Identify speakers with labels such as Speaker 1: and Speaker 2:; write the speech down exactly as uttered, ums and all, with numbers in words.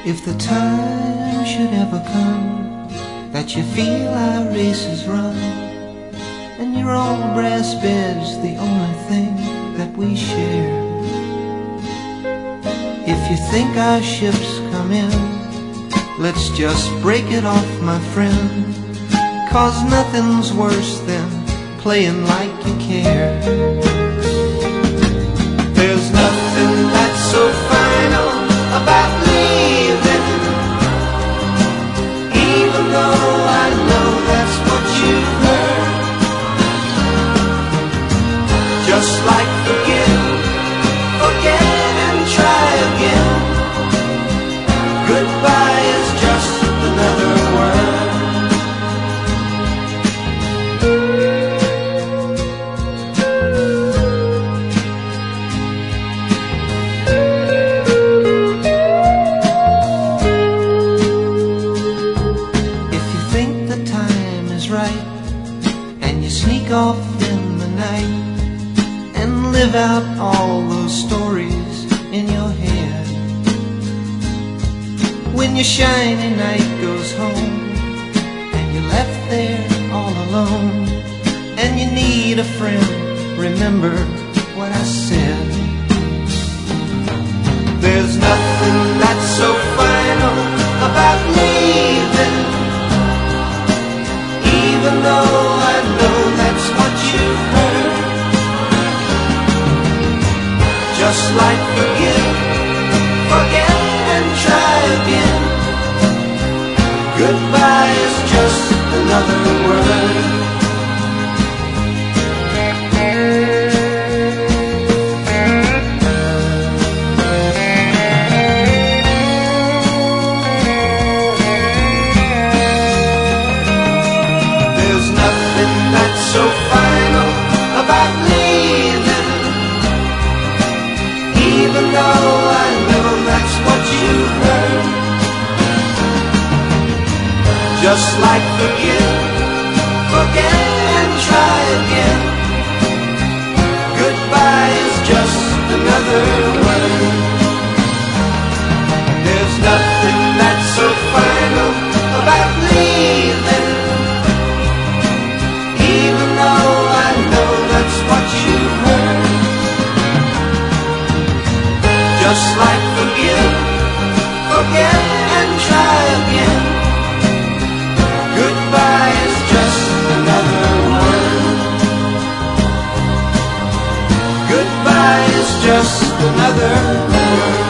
Speaker 1: If the time should ever come that you feel our race is run, and your old brass bed's the only thing that we share, if you think our ship's come in, let's just break it off, my friend, 'cause nothing's worse than playing like you care. There's nothing that's so final about leaving, even though I know that's what you've heard. Just like forgive, forget and try again. Goodbye is just another word. Right, and you sneak off in the night and live out all those stories in your head. When your shiny night goes home and you're left there all alone, and you need a friend, remember what I said. There's nothing that's so final about leaving, even though I know that's what you've heard. Just like forgive, forget and try again. Goodbye is just another word. So final about leaving, even though I know that's what you heard. Just like forgive, forget and try again. Goodbye is just another word. There's nothing that's so final about leaving, even though I know that's what you heard. Just like forgive, forget and try again. Goodbye is just another word. Goodbye is just another word.